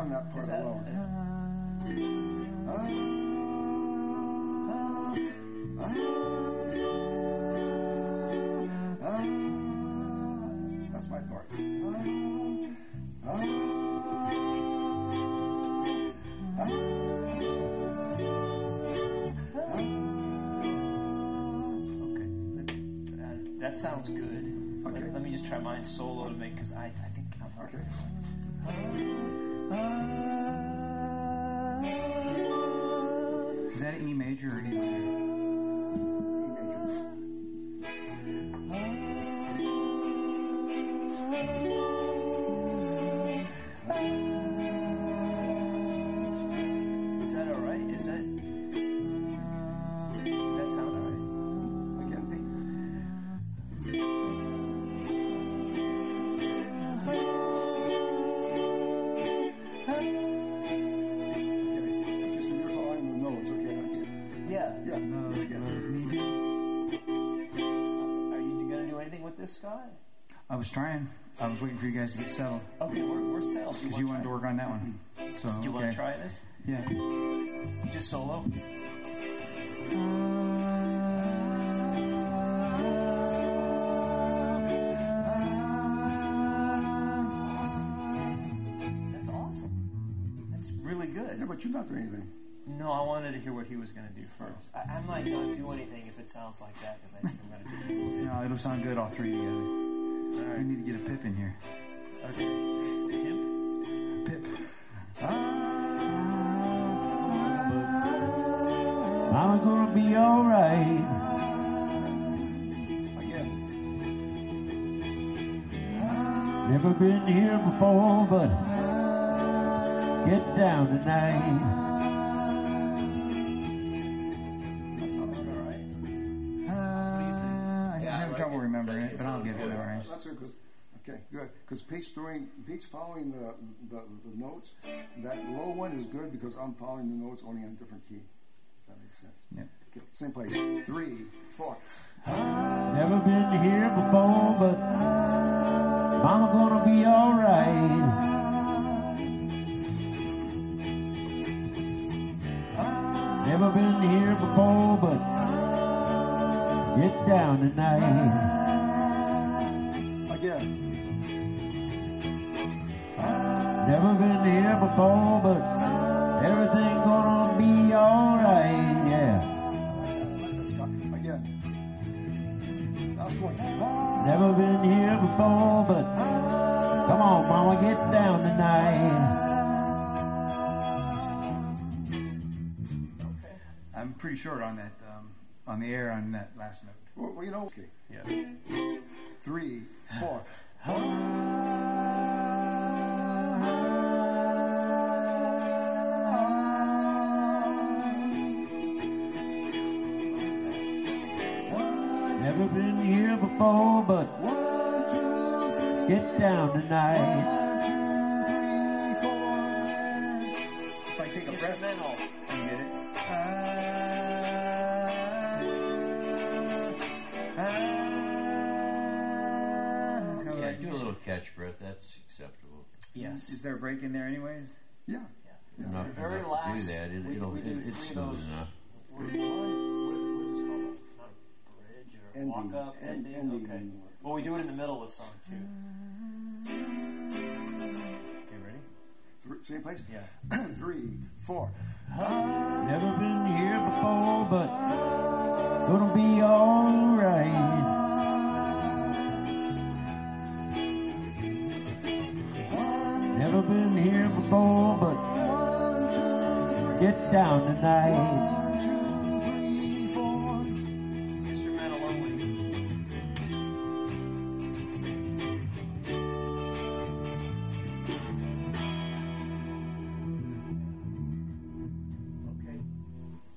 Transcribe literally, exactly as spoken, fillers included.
on that part that, alone. Uh, Ah, ah, ah, that's my part. Ah, ah, ah, okay, uh, that sounds good. Okay. Let, let me just try mine solo to make, because I, I think I'm okay. Is that E major or E minor? Is that all right? Is that... Did that sound all right? Again, D. Okay, so you're following the notes, okay? Okay. Yeah. Yeah. No, Very good. no, maybe. Are you going to do anything with this, Scott? I was trying. I was waiting for you guys to get settled Okay, we're, we're settled. because you wanted to work on that one. So Do you want okay. to try this? Yeah. Just solo? That's awesome. That's awesome. That's really good. Yeah, but you're not doing anything. No, I wanted to hear what he was going to do first. I, I might not do anything if it sounds like that, because I think I'm going to do it. No, it'll sound good all three together. All We right. need to get a pip in here. Okay. Pimp? Pip. Mama's gonna be alright. Again. Never been here before, but get down tonight. Does that sound all right? Uh, I'm having trouble remembering it, but I'll get it memorized. That's good. 'Cause, okay, good. Because Pete's doing, Pete's following the, the the notes. That low one is good because I'm following the notes only in a different key. If that makes sense. Yep. Okay, same place. Three, four. Never been here before, but Mama's gonna be alright. Never been here before, but get down tonight. Again. Never been here before, but everything's gonna be alright, yeah. Let's go. Again. Last one. Never been here before, but come on, Mama, get down tonight. I'm pretty short on that, um, on the air on that last note. Well, well, you know, okay. Yeah. Three, four. Never been here before, but get down tonight. If I take a breath, Instrumental. you get it. That's kinda Yeah, like- do a little catch breath. That's acceptable. Yes. Is there a break in there anyways? Yeah. Yeah. Enough, The very enough last, to do that. It, we, it'll, we do it, three it's of those. smooth enough. What, what, what is this called? Not a bridge or a Ending. walk up End- ending. ending. Okay. Well, we do it in the middle of the song too. Okay, ready? Three, same place? Yeah. Three, four. Never been here before, but gonna be alright. Never been here before, but get down tonight.